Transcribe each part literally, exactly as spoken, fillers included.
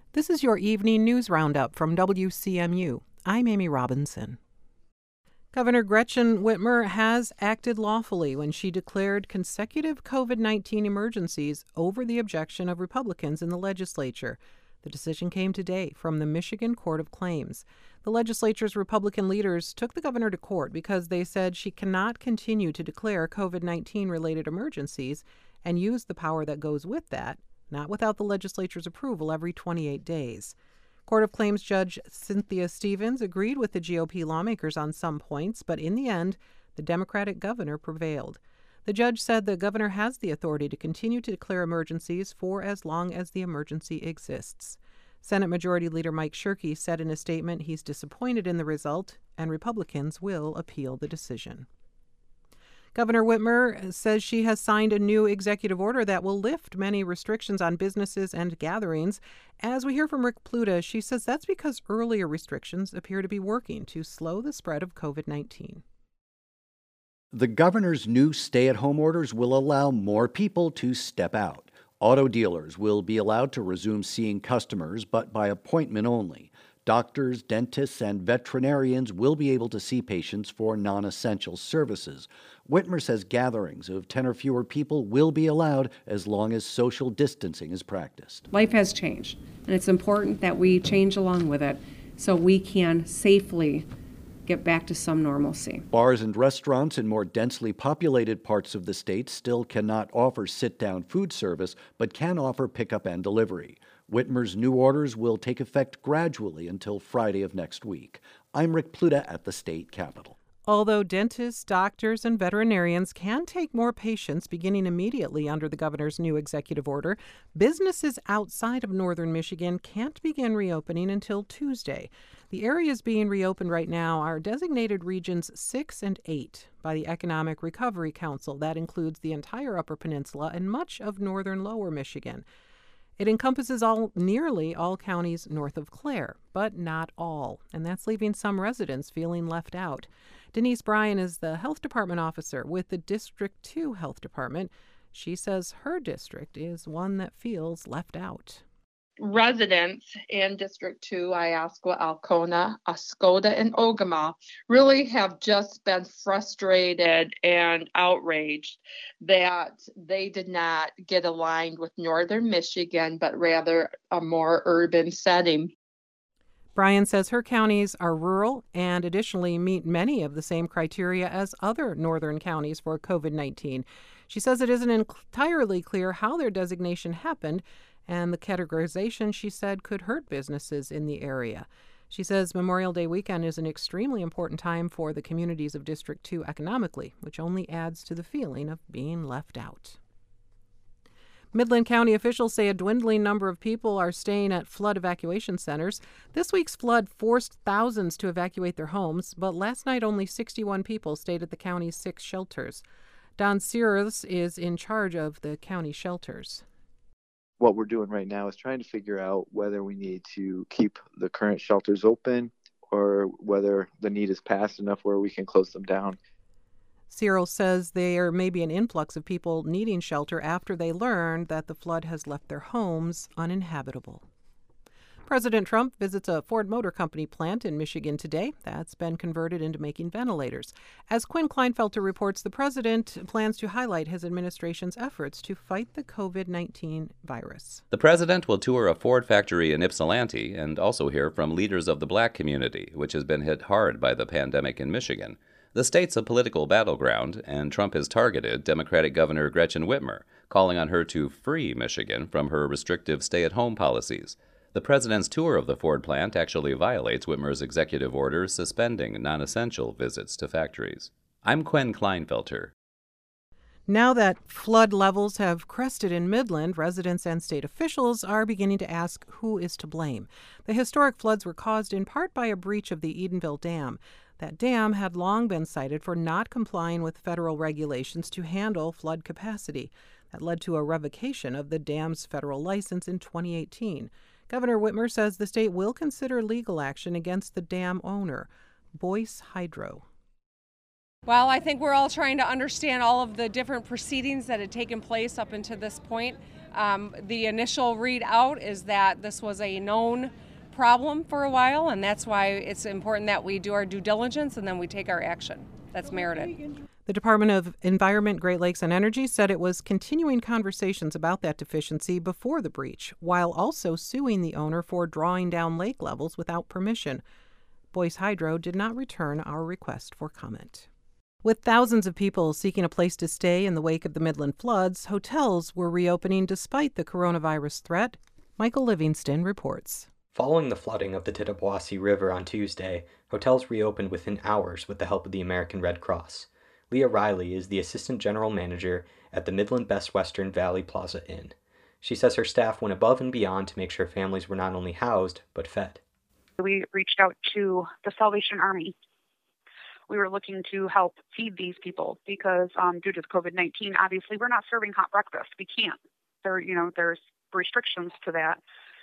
This is your evening news roundup from W C M U. I'm Amy Robinson. Governor Gretchen Whitmer has acted lawfully when she declared consecutive COVID nineteen emergencies over the objection of Republicans in the legislature. The decision came today from the Michigan Court of Claims. The legislature's Republican leaders took the governor to court because they said she cannot continue to declare COVID nineteen related emergencies and use the power that goes with that, not without the legislature's approval every twenty-eight days. Court of Claims Judge Cynthia Stevens agreed with the G O P lawmakers on some points, but in the end, the Democratic governor prevailed. The judge said the governor has the authority to continue to declare emergencies for as long as the emergency exists. Senate Majority Leader Mike Shirkey said in a statement he's disappointed in the result, and Republicans will appeal the decision. Governor Whitmer says she has signed a new executive order that will lift many restrictions on businesses and gatherings. As we hear from Rick Pluta, she says that's because earlier restrictions appear to be working to slow the spread of COVID nineteen. The governor's new stay-at-home orders will allow more people to step out. Auto dealers will be allowed to resume seeing customers, but by appointment only. Doctors, dentists, and veterinarians will be able to see patients for non-essential services. Whitmer says gatherings of ten or fewer people will be allowed as long as social distancing is practiced. Life has changed, and it's important that we change along with it so we can safely get back to some normalcy. Bars and restaurants in more densely populated parts of the state still cannot offer sit-down food service, but can offer pickup and delivery. Whitmer's new orders will take effect gradually until Friday of next week. I'm Rick Pluta at the state capitol. Although dentists, doctors, and veterinarians can take more patients beginning immediately under the governor's new executive order, businesses outside of northern Michigan can't begin reopening until Tuesday. The areas being reopened right now are designated regions six and eight by the Economic Recovery Council. That includes the entire Upper Peninsula and much of northern lower Michigan. It encompasses all nearly all counties north of Clare, but not all, and that's leaving some residents feeling left out. Denise Bryan is the health department officer with the District two Health Department. She says her district is one that feels left out. Residents in District two, Iosco, Alcona, Oscoda, and Ogama really have just been frustrated and outraged that they did not get aligned with northern Michigan, but rather a more urban setting. Bryan says her counties are rural and additionally meet many of the same criteria as other northern counties for COVID nineteen. She says it isn't entirely clear how their designation happened, and the categorization, she said, could hurt businesses in the area. She says Memorial Day weekend is an extremely important time for the communities of District two economically, which only adds to the feeling of being left out. Midland County officials say a dwindling number of people are staying at flood evacuation centers. This week's flood forced thousands to evacuate their homes, but last night only sixty-one people stayed at the county's six shelters. Don Sears is in charge of the county shelters. What we're doing right now is trying to figure out whether we need to keep the current shelters open or whether the need is past enough where we can close them down. Cyril says there may be an influx of people needing shelter after they learn that the flood has left their homes uninhabitable. President Trump visits a Ford Motor Company plant in Michigan today that's been converted into making ventilators. As Quinn Kleinfelter reports, the president plans to highlight his administration's efforts to fight the COVID nineteen virus. The president will tour a Ford factory in Ypsilanti and also hear from leaders of the black community, which has been hit hard by the pandemic in Michigan. The state's a political battleground, and Trump has targeted Democratic Governor Gretchen Whitmer, calling on her to free Michigan from her restrictive stay-at-home policies. The president's tour of the Ford plant actually violates Whitmer's executive order suspending non-essential visits to factories. I'm Quinn Kleinfelter. Now that flood levels have crested in Midland, residents and state officials are beginning to ask who is to blame. The historic floods were caused in part by a breach of the Edenville Dam. That dam had long been cited for not complying with federal regulations to handle flood capacity. That led to a revocation of the dam's federal license in twenty eighteen. Governor Whitmer says the state will consider legal action against the dam owner, Boyce Hydro. Well, I think we're all trying to understand all of the different proceedings that had taken place up until this point. Um, the initial readout is that this was a known problem for a while, and that's why it's important that we do our due diligence and then we take our action that's merited. The Department of Environment, Great Lakes, and Energy said it was continuing conversations about that deficiency before the breach, while also suing the owner for drawing down lake levels without permission. Boise Hydro did not return our request for comment. With thousands of people seeking a place to stay in the wake of the Midland floods, hotels were reopening despite the coronavirus threat. Michael Livingston reports. Following the flooding of the Tittabawassee River on Tuesday, hotels reopened within hours with the help of the American Red Cross. Leah Riley is the Assistant General Manager at the Midland Best Western Valley Plaza Inn. She says her staff went above and beyond to make sure families were not only housed, but fed. We reached out to the Salvation Army. We were looking to help feed these people because um, due to the COVID nineteen, obviously we're not serving hot breakfast. We can't. There, you know, there's restrictions to that.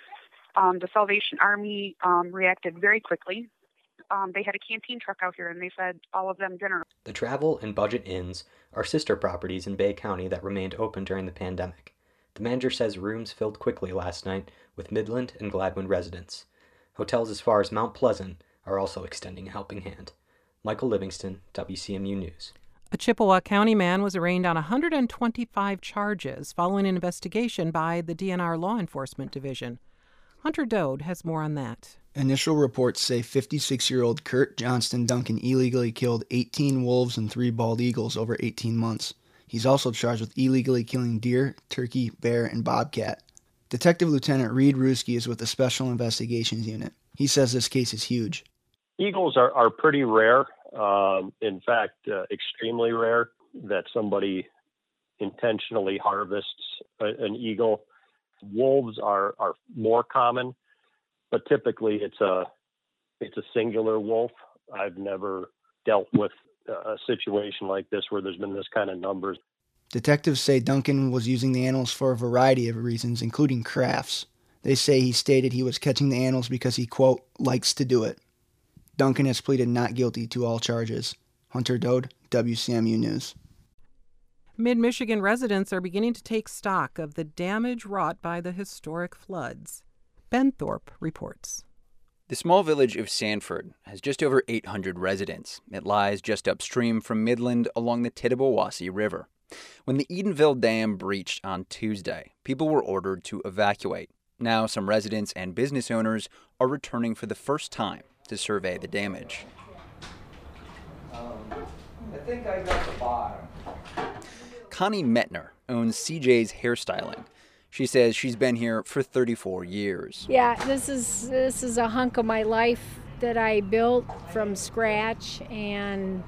Um, the Salvation Army um, reacted very quickly. Um, they had a canteen truck out here and they fed all of them dinner. The Travel and Budget Inns are sister properties in Bay County that remained open during the pandemic. The manager says rooms filled quickly last night with Midland and Gladwin residents. Hotels as far as Mount Pleasant are also extending a helping hand. Michael Livingston, W C M U News. A Chippewa County man was arraigned on one hundred twenty-five charges following an investigation by the D N R Law Enforcement Division. Hunter Dode has more on that. Initial reports say fifty-six-year-old Kurt Johnston Duncan illegally killed eighteen wolves and three bald eagles over eighteen months. He's also charged with illegally killing deer, turkey, bear, and bobcat. Detective Lieutenant Reed Ruski is with the Special Investigations Unit. He says this case is huge. Eagles are, are pretty rare. Um, in fact, uh, extremely rare that somebody intentionally harvests a, an eagle. Wolves are, are more common, but typically it's a it's a singular wolf. I've never dealt with a situation like this where there's been this kind of numbers. Detectives say Duncan was using the animals for a variety of reasons, including crafts. They say he stated he was catching the animals because he, quote, likes to do it. Duncan has pleaded not guilty to all charges. Hunter Dode, W C M U News. Mid-Michigan residents are beginning to take stock of the damage wrought by the historic floods. Ben Thorpe reports. The small village of Sanford has just over eight hundred residents. It lies just upstream from Midland along the Tittabawassee River. When the Edenville Dam breached on Tuesday, people were ordered to evacuate. Now some residents and business owners are returning for the first time to survey the damage. Um, I think I got the bottom. Connie Metner owns C J's Hairstyling. She says she's been here for thirty-four years. Yeah, this is this is a hunk of my life that I built from scratch, and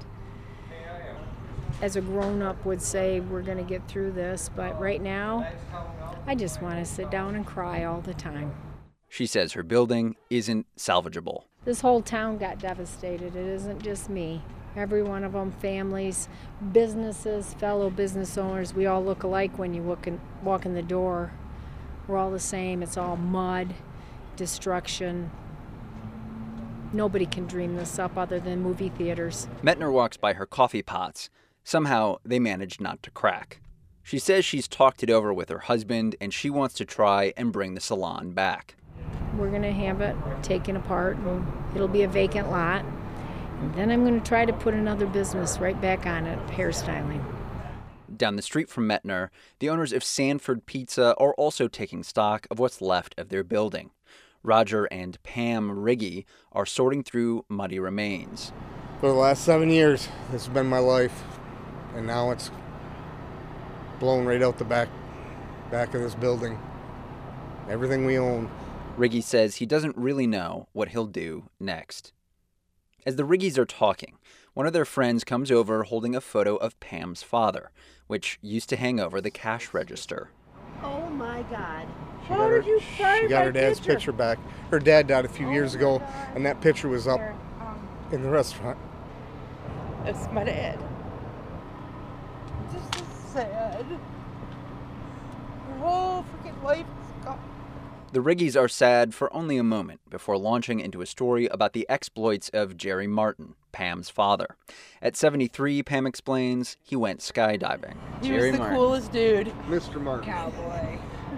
as a grown-up would say, we're going to get through this, but right now, I just want to sit down and cry all the time. She says her building isn't salvageable. This whole town got devastated. It isn't just me. Every one of them, families, businesses, fellow business owners, we all look alike when you walk in, walk in the door. We're all the same. It's all mud, destruction. Nobody can dream this up other than movie theaters. Metner walks by her coffee pots. Somehow, they managed not to crack. She says she's talked it over with her husband, and she wants to try and bring the salon back. We're going to have it taken apart, and it'll be a vacant lot. And then I'm going to try to put another business right back on it, hairstyling. Down the street from Metner, the owners of Sanford Pizza are also taking stock of what's left of their building. Roger and Pam Riggy are sorting through muddy remains. For the last seven years, this has been my life, and now it's blown right out the back, back of this building. Everything we own. Riggy says he doesn't really know what he'll do next. As the Riggys are talking, one of their friends comes over holding a photo of Pam's father, which used to hang over the cash register. Oh my God. She How got her, did you find She got my her dad's picture? picture back. Her dad died a few Oh years my ago, God. and that picture was up There, um, in the restaurant. That's my dad. This is sad. Your whole freaking life is gone. The Riggys are sad for only a moment before launching into a story about the exploits of Jerry Martin, Pam's father. At seventy-three, Pam explains, he went skydiving. He Jerry was the Martin. coolest dude. Mister Martin. Cowboy.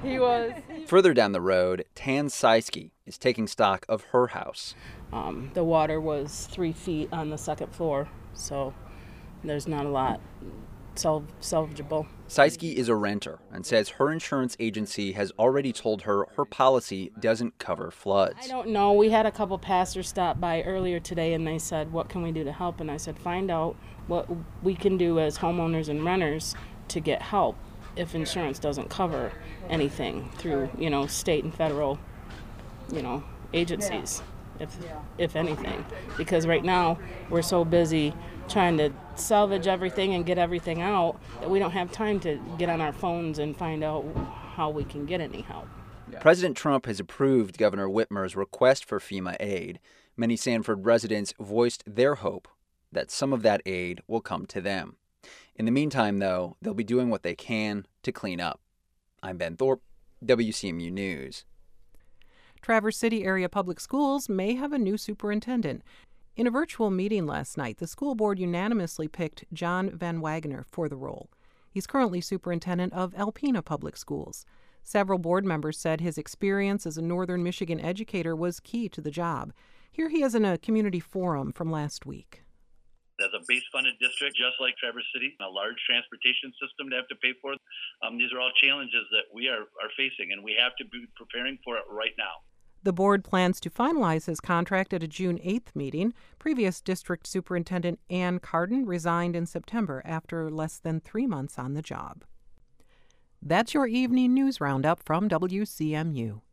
He was. Further down the road, Tan Seiske is taking stock of her house. Um, the water was three feet on the second floor, so there's not a lot salv- salvageable. Seiske is a renter and says her insurance agency has already told her her policy doesn't cover floods. I don't know. We had a couple pastors stop by earlier today, and they said, what can we do to help? And I said, find out what we can do as homeowners and renters to get help if insurance doesn't cover anything through, you know, state and federal, you know, agencies, if if anything. Because right now we're so busy trying to salvage everything and get everything out that we don't have time to get on our phones and find out how we can get any help. President Trump has approved Governor Whitmer's request for FEMA aid. Many Sanford residents voiced their hope that some of that aid will come to them. In the meantime, though, they'll be doing what they can to clean up. I'm Ben Thorpe, W C M U News. Traverse City Area Public Schools may have a new superintendent. In a virtual meeting last night, the school board unanimously picked John Van Wagner for the role. He's currently superintendent of Alpena Public Schools. Several board members said his experience as a Northern Michigan educator was key to the job. Here he is in a community forum from last week. As a base-funded district, just like Traverse City, a large transportation system to have to pay for. Um, these are all challenges that we are, are facing, and we have to be preparing for it right now. The board plans to finalize his contract at a June eighth meeting. Previous district superintendent Ann Carden resigned in September after less than three months on the job. That's your evening news roundup from W C M U.